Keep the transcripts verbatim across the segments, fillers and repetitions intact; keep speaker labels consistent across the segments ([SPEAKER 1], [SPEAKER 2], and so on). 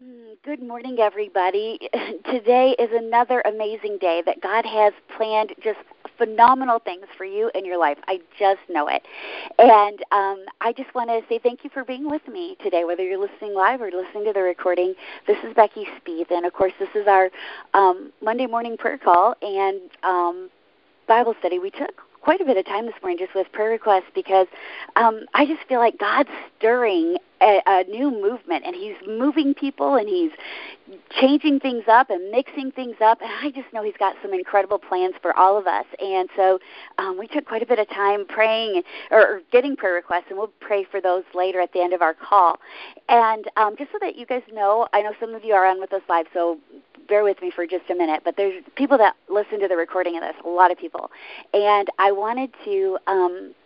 [SPEAKER 1] Mm, Good morning, everybody. Today is another amazing day that God has planned just phenomenal things for you in your life. I just know it. And um, I just want to say thank you for being with me today, whether you're listening live or listening to the recording. This is Becky Spieth, and of course, this is our um, Monday morning prayer call and um, Bible study. We took quite a bit of time this morning just with prayer requests because um, I just feel like God's stirring a, a new movement, and He's moving people, and He's changing things up and mixing things up, and I just know He's got some incredible plans for all of us. And so um, we took quite a bit of time praying or, or getting prayer requests, and we'll pray for those later at the end of our call. And um, just so that you guys know, I know some of you are on with us live, so bear with me for just a minute, but there's people that listen to the recording of this, a lot of people. And I wanted to um,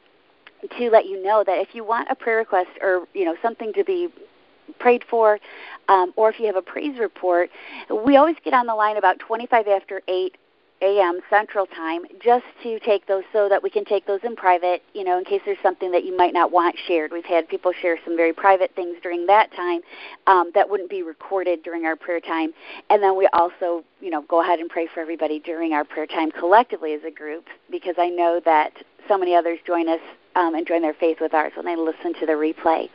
[SPEAKER 1] to let you know that if you want a prayer request or, you know, something to be prayed for, um, or if you have a praise report, we always get on the line about twenty-five after eight a.m. Central Time just to take those so that we can take those in private, you know, in case there's something that you might not want shared. We've had people share some very private things during that time um, that wouldn't be recorded during our prayer time. And then we also, you know, go ahead and pray for everybody during our prayer time collectively as a group, because I know that so many others join us um, and join their faith with ours when they listen to the replay.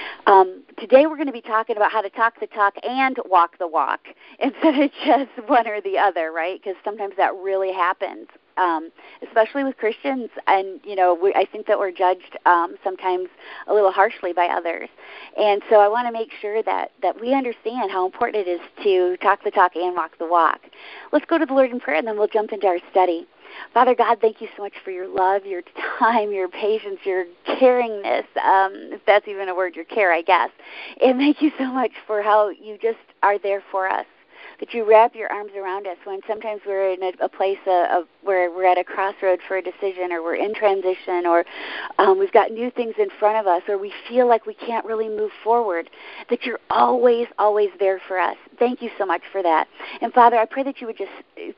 [SPEAKER 1] Um, today we're going to be talking about how to talk the talk and walk the walk instead of just one or the other, right? Because sometimes that really happens, um, especially with Christians. And, you know, we, I think that we're judged um, sometimes a little harshly by others. And so I want to make sure that, that we understand how important it is to talk the talk and walk the walk. Let's go to the Lord in prayer, and then we'll jump into our study. Father God, thank you so much for your love, your time, your patience, your caringness, um, if that's even a word, your care, I guess. And thank you so much for how you just are there for us, that you wrap your arms around us when sometimes we're in a, a place of, of where we're at a crossroad for a decision, or we're in transition, or um, we've got new things in front of us, or we feel like we can't really move forward, that you're always, always there for us. Thank you so much for that. And Father, I pray that you would just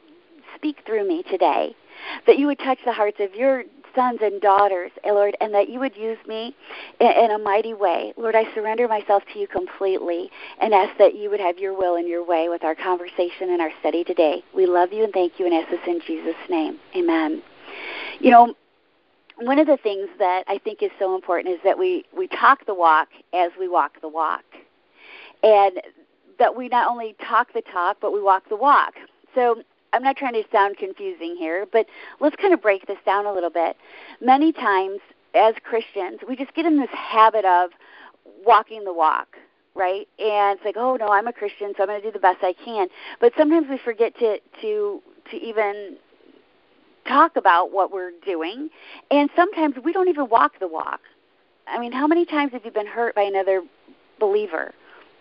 [SPEAKER 1] speak through me today, that you would touch the hearts of your sons and daughters, Lord, and that you would use me in, in a mighty way. Lord, I surrender myself to you completely and ask that you would have your will and your way with our conversation and our study today. We love you and thank you and ask this in Jesus' name. Amen. You know, one of the things that I think is so important is that we, we talk the walk as we walk the walk, and that we not only talk the talk, but we walk the walk. So I'm not trying to sound confusing here, but let's kind of break this down a little bit. Many times as Christians, we just get in this habit of walking the walk, right? And it's like, oh, no, I'm a Christian, so I'm going to do the best I can. But sometimes we forget to, to, to even talk about what we're doing, and sometimes we don't even walk the walk. I mean, how many times have you been hurt by another believer?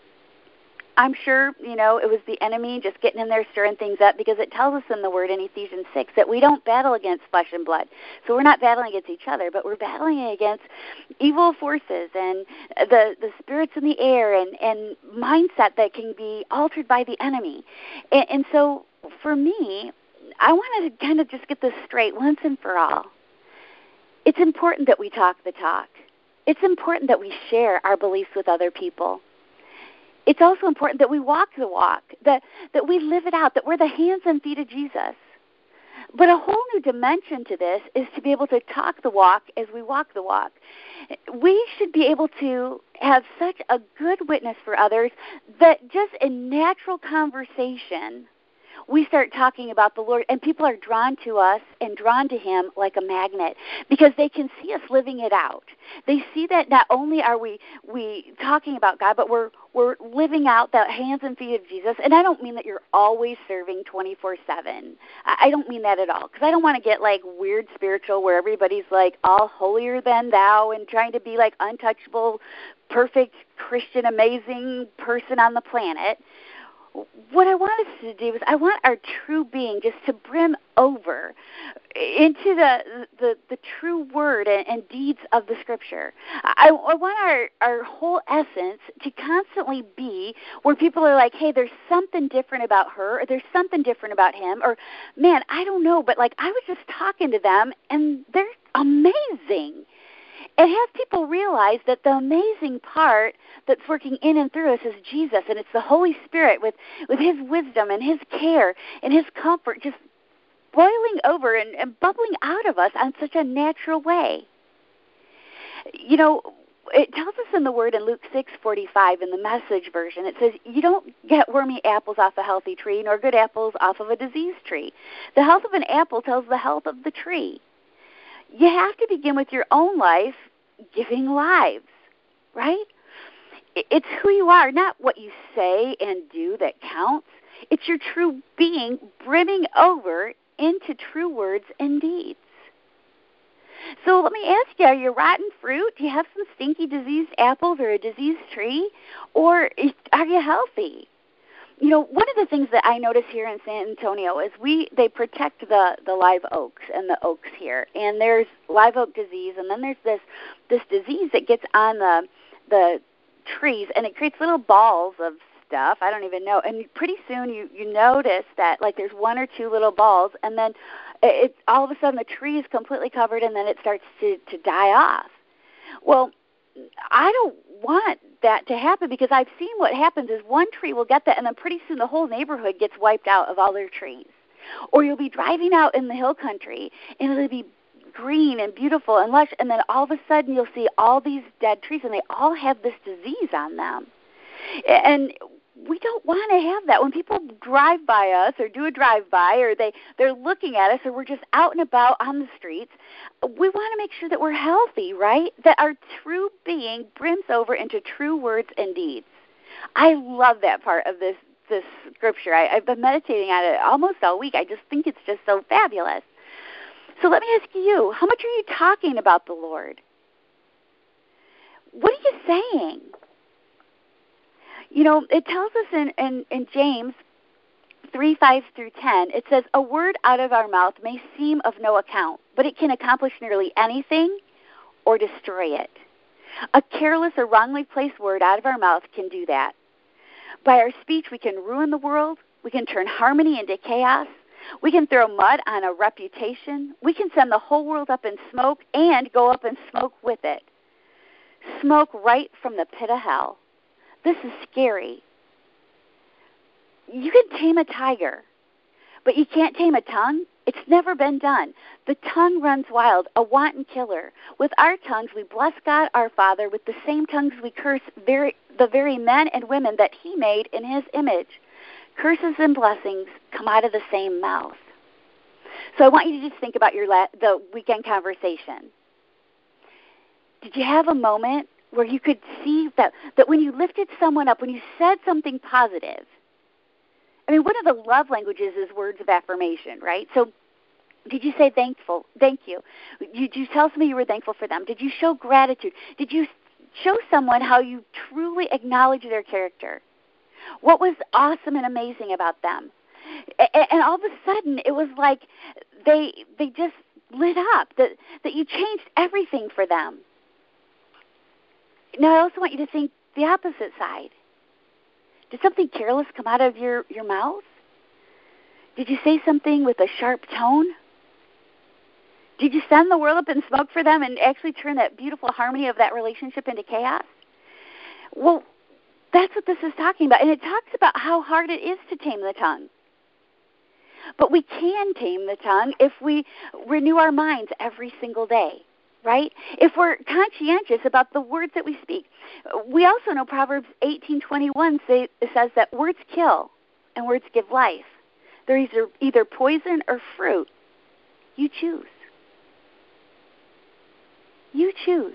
[SPEAKER 1] I'm sure, you know, it was the enemy just getting in there stirring things up, because it tells us in the Word in Ephesians six that we don't battle against flesh and blood. So we're not battling against each other, but we're battling against evil forces and the, the spirits in the air and, and mindset that can be altered by the enemy. And, and so for me, I want to kind of just get this straight once and for all. It's important that we talk the talk. It's important that we share our beliefs with other people. It's also important that we walk the walk, that, that we live it out, that we're the hands and feet of Jesus. But a whole new dimension to this is to be able to talk the walk as we walk the walk. We should be able to have such a good witness for others that just in natural conversation, we start talking about the Lord, and people are drawn to us and drawn to Him like a magnet, because they can see us living it out. They see that not only are we we talking about God, but we're we're living out the hands and feet of Jesus. And I don't mean that you're always serving twenty-four seven. I don't mean that at all, because I don't want to get like weird spiritual where everybody's like all holier than thou and trying to be like untouchable, perfect Christian, amazing person on the planet. What I want us to do is I want our true being just to brim over into the the, the true word and, and deeds of the Scripture. I, I want our, our whole essence to constantly be where people are like, hey, there's something different about her, or there's something different about him, or, man, I don't know, but like I was just talking to them, and they're amazing. It has people realize that the amazing part that's working in and through us is Jesus, and it's the Holy Spirit with, with his wisdom and his care and his comfort just boiling over and, and bubbling out of us on such a natural way. You know, it tells us in the Word in Luke six forty-five in the Message version, it says, you don't get wormy apples off a healthy tree, nor good apples off of a diseased tree. The health of an apple tells the health of the tree. You have to begin with your own life giving lives, right? It's who you are, not what you say and do that counts. It's your true being brimming over into true words and deeds. So let me ask you, are you rotten fruit? Do you have some stinky diseased apples or a diseased tree? Or are you healthy? You know, one of the things that I notice here in San Antonio is we they protect the, the live oaks and the oaks here. And there's live oak disease, and then there's this this disease that gets on the the trees, and it creates little balls of stuff. I don't even know. And pretty soon you, you notice that, like, there's one or two little balls, and then it, all of a sudden the tree is completely covered, and then it starts to, to die off. Well, I don't want that to happen, because I've seen what happens is one tree will get that, and then pretty soon the whole neighborhood gets wiped out of all their trees. Or you'll be driving out in the hill country, and it'll be green and beautiful and lush, and then all of a sudden you'll see all these dead trees, and they all have this disease on them. And we don't want to have that. When people drive by us or do a drive-by, or they, they're looking at us, or we're just out and about on the streets, we want to make sure that we're healthy, right? That our true being brims over into true words and deeds. I love that part of this, this scripture. I, I've been meditating on it almost all week. I just think it's just so fabulous. So let me ask you, how much are you talking about the Lord? What are you saying? You know, it tells us in, in, in James three, five through ten, it says, a word out of our mouth may seem of no account, but it can accomplish nearly anything or destroy it. A careless or wrongly placed word out of our mouth can do that. By our speech, we can ruin the world. We can turn harmony into chaos. We can throw mud on a reputation. We can send the whole world up in smoke and go up in smoke with it. Smoke right from the pit of hell. This is scary. You can tame a tiger, but you can't tame a tongue. It's never been done. The tongue runs wild, a wanton killer. With our tongues, we bless God our Father. With the same tongues, we curse very, the very men and women that he made in his image. Curses and blessings come out of the same mouth. So I want you to just think about your la- the weekend conversation. Did you have a moment where you could see that, that when you lifted someone up, when you said something positive? I mean, one of the love languages is words of affirmation, right? So did you say thankful? Thank you. Did you tell somebody you were thankful for them? Did you show gratitude? Did you show someone how you truly acknowledge their character? What was awesome and amazing about them? And all of a sudden, it was like they they just lit up, that, that you changed everything for them. Now, I also want you to think the opposite side. Did something careless come out of your, your mouth? Did you say something with a sharp tone? Did you send the world up in smoke for them and actually turn that beautiful harmony of that relationship into chaos? Well, that's what this is talking about. And it talks about how hard it is to tame the tongue. But we can tame the tongue if we renew our minds every single day. Right? If we're conscientious about the words that we speak. We also know Proverbs eighteen twenty-one say, says that words kill and words give life. They're either, either poison or fruit. You choose. You choose.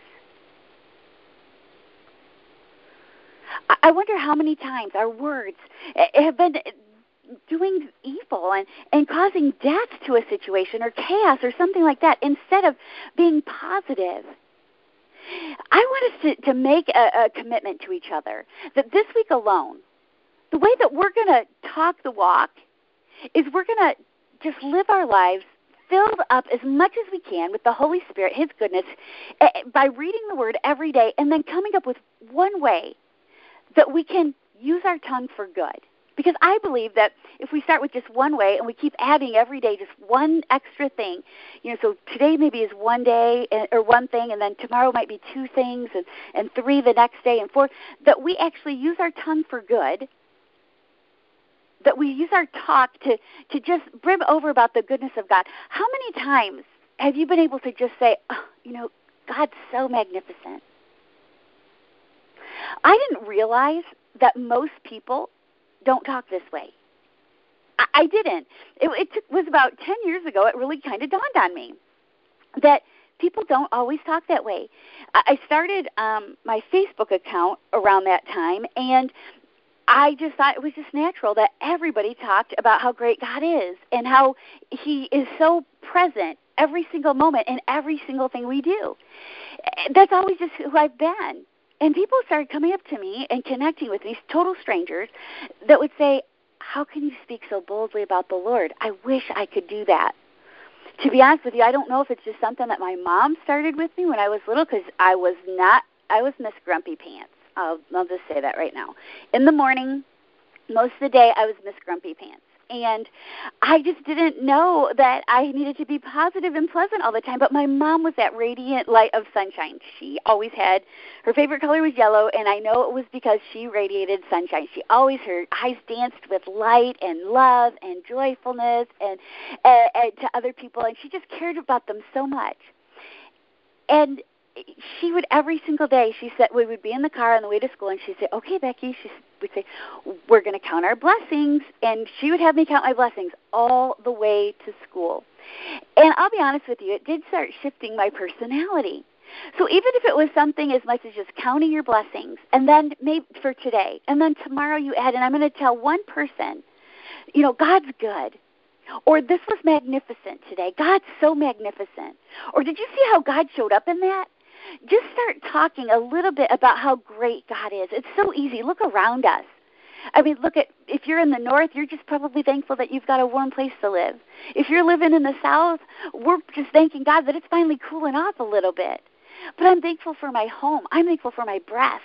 [SPEAKER 1] I wonder how many times our words have been doing evil and, and causing death to a situation or chaos or something like that instead of being positive. I want us to, to make a, a commitment to each other that this week alone, the way that we're going to talk the walk is we're going to just live our lives filled up as much as we can with the Holy Spirit, his goodness, by reading the Word every day and then coming up with one way that we can use our tongue for good. Because I believe that if we start with just one way and we keep adding every day just one extra thing, you know, so today maybe is one day and, or one thing, and then tomorrow might be two things, and, and three the next day, and four, that we actually use our tongue for good, that we use our talk to, to just brim over about the goodness of God. How many times have you been able to just say, oh, you know, God's so magnificent? I didn't realize that most people don't talk this way. I, I didn't. It, it took, was about ten years ago, it really kind of dawned on me that people don't always talk that way. I, I started um, my Facebook account around that time, and I just thought it was just natural that everybody talked about how great God is and how he is so present every single moment in every single thing we do. That's always just who I've been. And people started coming up to me and connecting with these total strangers that would say, how can you speak so boldly about the Lord? I wish I could do that. To be honest with you, I don't know if it's just something that my mom started with me when I was little, because I was not, I was Miss Grumpy Pants. I'll, I'll just say that right now. In the morning, most of the day, I was Miss Grumpy Pants. And I just didn't know that I needed to be positive and pleasant all the time. But my mom was that radiant light of sunshine. She always had, her favorite color was yellow, and I know it was because she radiated sunshine. She always, her eyes danced with light and love and joyfulness and, and, and to other people, and she just cared about them so much. And she would, every single day, she said, we would be in the car on the way to school, and she'd say, okay, Becky, she would say, we're going to count our blessings, and she would have me count my blessings all the way to school. And I'll be honest with you, it did start shifting my personality. So even if it was something as much as just counting your blessings, and then maybe for today, and then tomorrow you add, and I'm going to tell one person, you know, God's good. Or this was magnificent today. God's so magnificent. Or did you see how God showed up in that? Just start talking a little bit about how great God is. It's so easy. Look around us. I mean, look at, if you're in the north, you're just probably thankful that you've got a warm place to live. If you're living in the south, we're just thanking God that it's finally cooling off a little bit. But I'm thankful for my home. I'm thankful for my breath.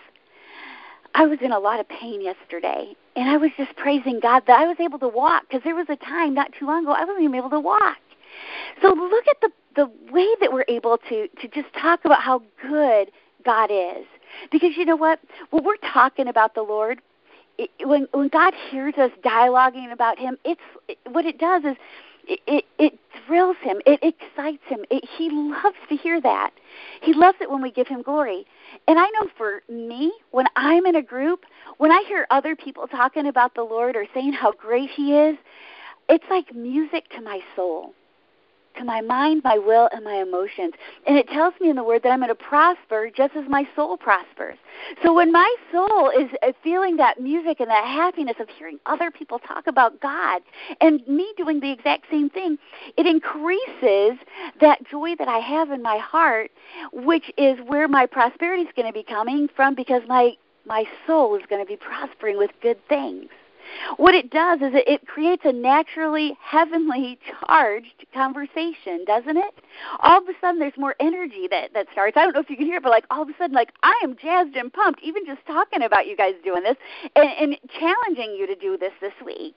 [SPEAKER 1] I was in a lot of pain yesterday, and I was just praising God that I was able to walk, because there was a time not too long ago I wasn't even able to walk. So look at the, the way that we're able to, to just talk about how good God is. Because you know what? When we're talking about the Lord, it, when, when God hears us dialoguing about him, it's it, what it does is it, it, it thrills him. It excites him. It, he loves to hear that. He loves it when we give him glory. And I know for me, when I'm in a group, when I hear other people talking about the Lord or saying how great he is, it's like music to my soul, to my mind, my will, and my emotions. And it tells me in the Word that I'm going to prosper just as my soul prospers. So when my soul is feeling that music and that happiness of hearing other people talk about God and me doing the exact same thing, it increases that joy that I have in my heart, which is where my prosperity is going to be coming from, because my, my soul is going to be prospering with good things. What it does is it, it creates a naturally heavenly charged conversation, doesn't it? All of a sudden there's more energy that, that starts. I don't know if you can hear it, but like all of a sudden, like I am jazzed and pumped, even just talking about you guys doing this and, and challenging you to do this this week.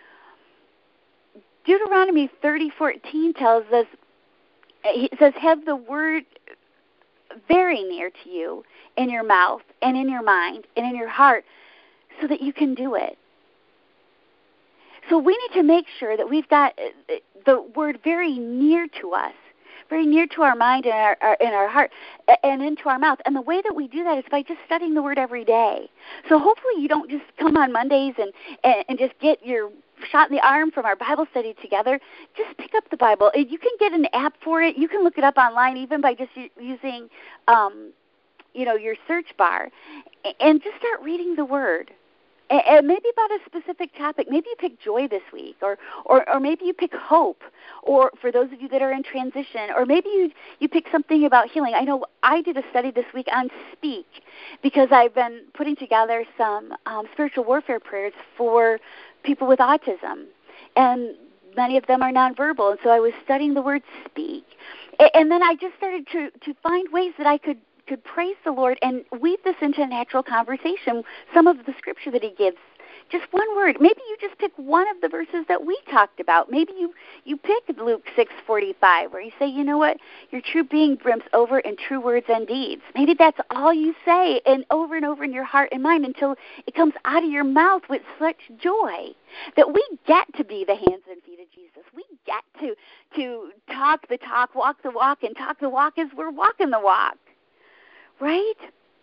[SPEAKER 1] Deuteronomy thirty fourteen tells us, it says, have the word very near to you in your mouth and in your mind and in your heart so that you can do it. So we need to make sure that we've got the word very near to us, very near to our mind and our, our, in our heart and into our mouth. And the way that we do that is by just studying the word every day. So hopefully you don't just come on Mondays and, and, and just get your shot in the arm from our Bible study together. Just pick up the Bible. You can get an app for it. You can look it up online even by just using, um, you know, your search bar, and just start reading the word. And maybe about a specific topic. Maybe you pick joy this week, or, or, or maybe you pick hope, or for those of you that are in transition, or maybe you, you pick something about healing. I know I did a study this week on speak, because I've been putting together some um, spiritual warfare prayers for people with autism, and many of them are nonverbal, and so I was studying the word speak. And then I just started to, to find ways that I could could praise the Lord and weave this into a natural conversation, some of the scripture that he gives. Just one word. Maybe just pick one of the verses that we talked about. Maybe you, you pick Luke six forty-five, where you say, you know what, your true being brims over in true words and deeds. Maybe that's all you say, and over and over in your heart and mind until it comes out of your mouth with such joy that we get to be the hands and feet of Jesus. We get to to talk the talk, walk the walk, and talk the walk as we're walking the walk, right?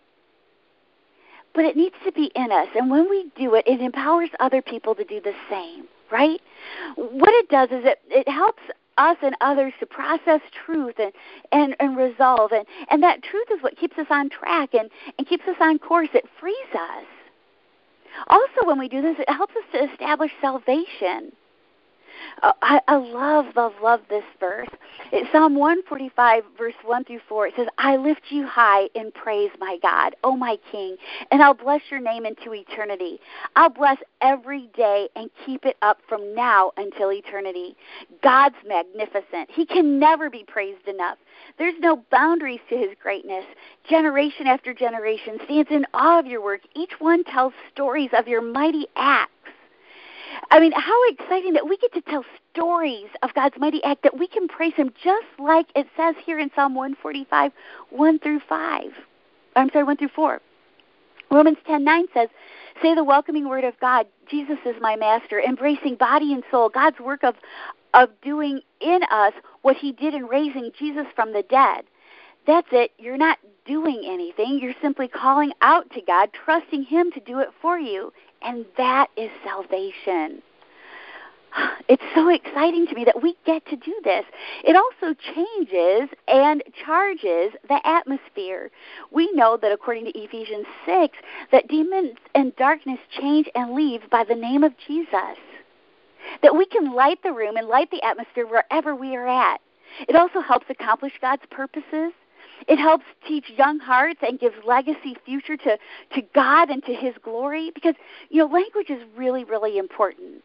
[SPEAKER 1] But it needs to be in us, and when we do it, it empowers other people to do the same, right? What it does is it, it helps us and others to process truth and, and, and resolve, and, and that truth is what keeps us on track and, and keeps us on course. It frees us. Also, when we do this, it helps us to establish salvation. Uh, I, I love, love, love this verse. It's Psalm one forty-five, verse one through four. It says, I lift you high in praise, my God, O my King, and I'll bless your name into eternity. I'll bless every day and keep it up from now until eternity. God's magnificent. He can never be praised enough. There's no boundaries to his greatness. Generation after generation stands in awe of your work. Each one tells stories of your mighty acts. I mean, how exciting that we get to tell stories of God's mighty act, that we can praise him just like it says here in Psalm one forty-five, one through five. I'm sorry, one through four. Romans ten nine says, say the welcoming word of God, Jesus is my master, embracing body and soul, God's work of, of doing in us what he did in raising Jesus from the dead. That's it. You're not doing anything. You're simply calling out to God, trusting him to do it for you. And that is salvation. It's so exciting to me that we get to do this. It also changes and charges the atmosphere. We know that according to Ephesians six, that demons and darkness change and leave by the name of Jesus. That we can light the room and light the atmosphere wherever we are at. It also helps accomplish God's purposes. It helps teach young hearts and gives legacy future to, to God and to his glory, because, you know, language is really, really important.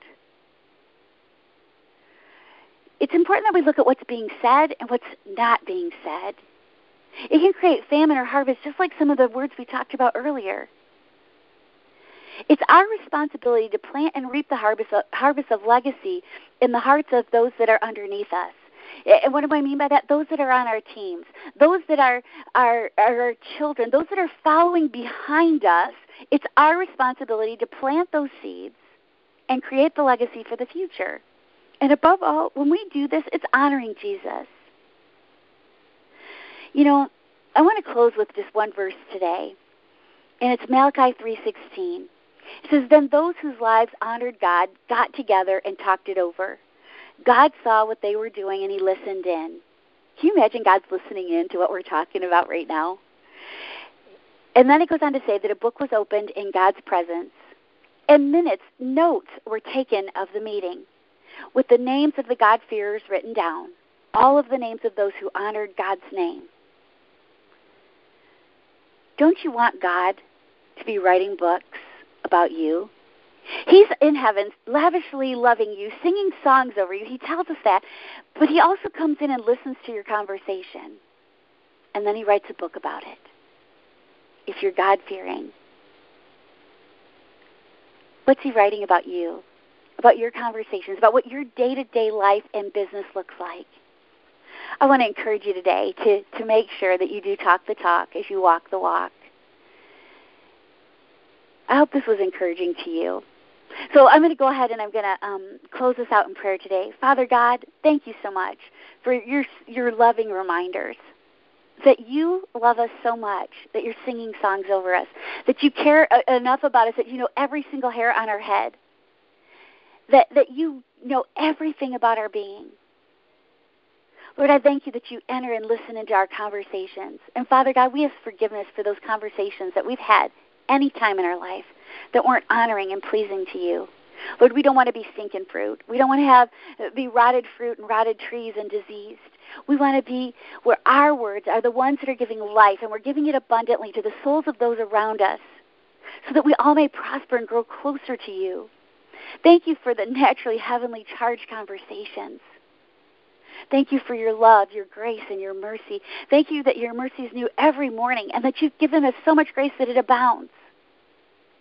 [SPEAKER 1] It's important that we look at what's being said and what's not being said. It can create famine or harvest, just like some of the words we talked about earlier. It's our responsibility to plant and reap the harvest of, harvest of legacy in the hearts of those that are underneath us. And what do I mean by that? Those that are on our teams, those that are, are, are our children, those that are following behind us. It's our responsibility to plant those seeds and create the legacy for the future. And above all, when we do this, it's honoring Jesus. You know, I want to close with just one verse today, and it's Malachi three sixteen. It says, then those whose lives honored God got together and talked it over. God saw what they were doing, and he listened in. Can you imagine God's listening in to what we're talking about right now? And then it goes on to say that a book was opened in God's presence, and minutes, notes were taken of the meeting, with the names of the God-fearers written down, all of the names of those who honored God's name. Don't you want God to be writing books about you? He's in heaven, lavishly loving you, singing songs over you. He tells us that. But he also comes in and listens to your conversation. And then he writes a book about it. If you're God-fearing. What's he writing about you? About your conversations, about what your day-to-day life and business looks like? I want to encourage you today to, to make sure that you do talk the talk as you walk the walk. I hope this was encouraging to you. So I'm going to go ahead and I'm going to um, close this out in prayer today. Father God, thank you so much for your your loving reminders that you love us so much, that you're singing songs over us, that you care enough about us that you know every single hair on our head, that, that you know everything about our being. Lord, I thank you that you enter and listen into our conversations. And Father God, we ask forgiveness for those conversations that we've had any time in our life that weren't honoring and pleasing to you. Lord, we don't want to be stinking fruit. We don't want to have be rotted fruit and rotted trees and diseased. We want to be where our words are the ones that are giving life, and we're giving it abundantly to the souls of those around us, so that we all may prosper and grow closer to you. Thank you for the naturally heavenly charged conversations. Thank you for your love, your grace, and your mercy. Thank you that your mercy is new every morning, and that you've given us so much grace that it abounds.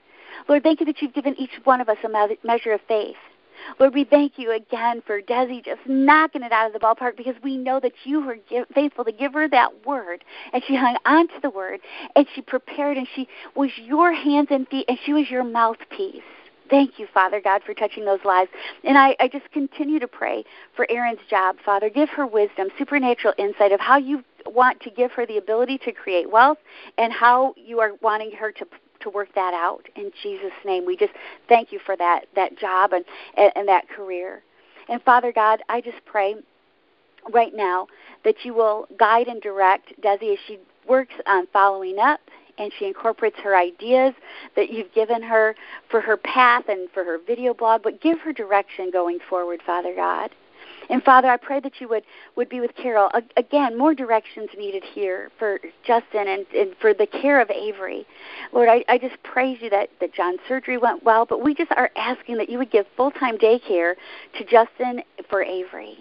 [SPEAKER 1] Lord, thank you that you've given each one of us a me- measure of faith. Lord, we thank you again for Desi just knocking it out of the ballpark, because we know that you were give, faithful to give her that word, and she hung on to the word, and she prepared, and she was your hands and feet, and she was your mouthpiece. Thank you, Father God, for touching those lives. And I, I just continue to pray for Erin's job, Father. Give her wisdom, supernatural insight of how you want to give her the ability to create wealth and how you are wanting her to to work that out. In Jesus' name, we just thank you for that, that job and, and, and that career. And Father God, I just pray right now that you will guide and direct Desi as she works on following up, and she incorporates her ideas that you've given her for her path and for her video blog, but give her direction going forward, Father God. And Father, I pray that you would, would be with Carol. Again, more directions needed here for Justin and, and for the care of Avery. Lord, I, I just praise you that, that John's surgery went well, but we just are asking that you would give full-time daycare to Justin for Avery.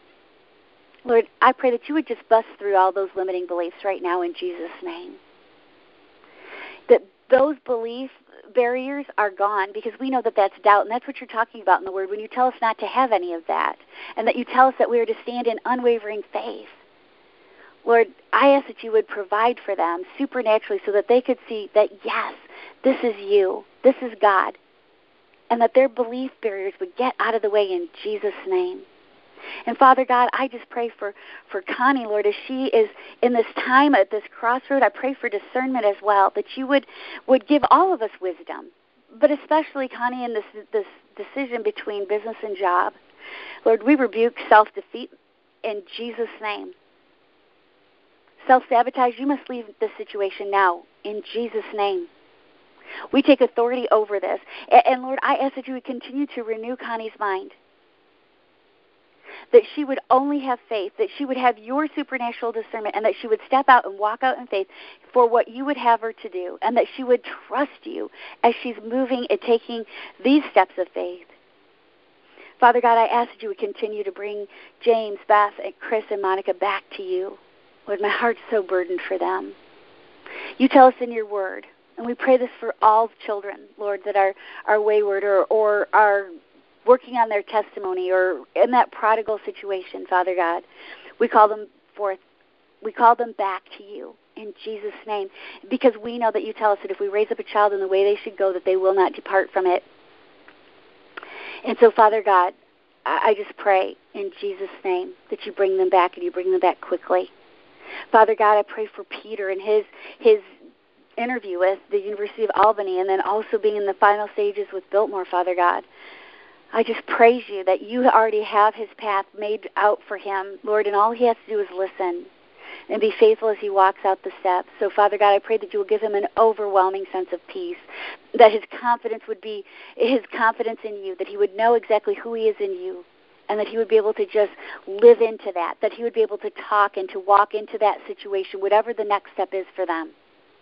[SPEAKER 1] Lord, I pray that you would just bust through all those limiting beliefs right now in Jesus' name. That those belief barriers are gone, because we know that that's doubt, and that's what you're talking about in the Word when you tell us not to have any of that, and that you tell us that we are to stand in unwavering faith. Lord, I ask that you would provide for them supernaturally so that they could see that, yes, this is you, this is God, and that their belief barriers would get out of the way in Jesus' name. And Father God, I just pray for, for Connie, Lord, as she is in this time at this crossroad. I pray for discernment as well, that you would, would give all of us wisdom, but especially Connie in this, this decision between business and job. Lord, we rebuke self-defeat in Jesus' name. Self-sabotage, you must leave this situation now in Jesus' name. We take authority over this. And, and Lord, I ask that you would continue to renew Connie's mind, that she would only have faith, that she would have your supernatural discernment, and that she would step out and walk out in faith for what you would have her to do, and that she would trust you as she's moving and taking these steps of faith. Father God, I ask that you would continue to bring James, Beth, and Chris, and Monica back to you. Lord, my heart's so burdened for them. You tell us in your word, and we pray this for all children, Lord, that are, are wayward or, or are working on their testimony or in that prodigal situation, Father God. We call them forth. We call them back to you in Jesus' name, because we know that you tell us that if we raise up a child in the way they should go, that they will not depart from it. And so, Father God, I just pray in Jesus' name that you bring them back, and you bring them back quickly. Father God, I pray for Peter and his his interview with the University of Albany, and then also being in the final stages with Biltmore, Father God. I just praise you that you already have his path made out for him, Lord, and all he has to do is listen and be faithful as he walks out the steps. So, Father God, I pray that you will give him an overwhelming sense of peace, that his confidence would be his confidence in you, that he would know exactly who he is in you, and that he would be able to just live into that, that he would be able to talk and to walk into that situation, whatever the next step is for them.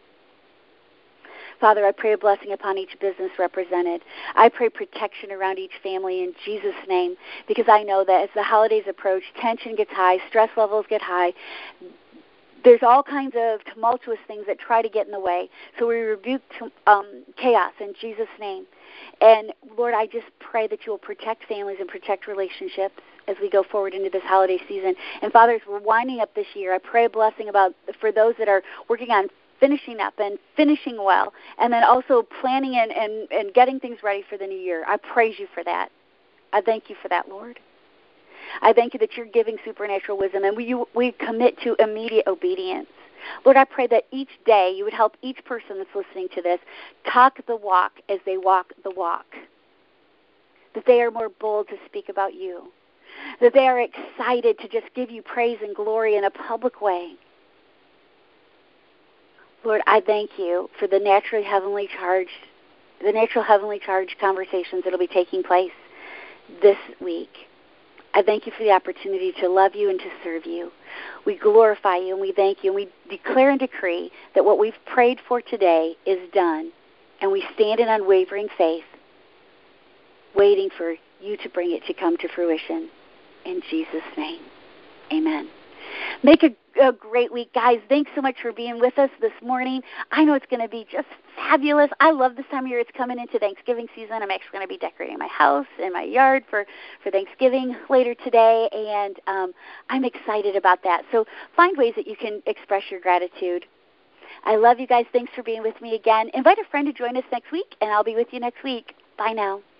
[SPEAKER 1] Father, I pray a blessing upon each business represented. I pray protection around each family in Jesus' name, because I know that as the holidays approach, tension gets high, stress levels get high. There's all kinds of tumultuous things that try to get in the way. So we rebuke um, chaos in Jesus' name. And, Lord, I just pray that you will protect families and protect relationships as we go forward into this holiday season. And, Father, as we're winding up this year, I pray a blessing about for those that are working on finishing up and finishing well, and then also planning and, and, and getting things ready for the new year. I praise you for that. I thank you for that, Lord. I thank you that you're giving supernatural wisdom, and we, we commit to immediate obedience. Lord, I pray that each day you would help each person that's listening to this talk the walk as they walk the walk, that they are more bold to speak about you, that they are excited to just give you praise and glory in a public way. Lord, I thank you for the naturally heavenly charged, the natural heavenly charged conversations that will be taking place this week. I thank you for the opportunity to love you and to serve you. We glorify you and we thank you, and we declare and decree that what we've prayed for today is done, and we stand in unwavering faith, waiting for you to bring it to come to fruition. In Jesus' name, amen. Make a, a great week, guys. Thanks so much for being with us this morning. I know it's going to be just fabulous. I love this time of year. It's coming into Thanksgiving season. I'm actually going to be decorating my house and my yard for, for Thanksgiving later today, and um, I'm excited about that. So find ways that you can express your gratitude. I love you guys. Thanks for being with me again. Invite a friend to join us next week, and I'll be with you next week. Bye now.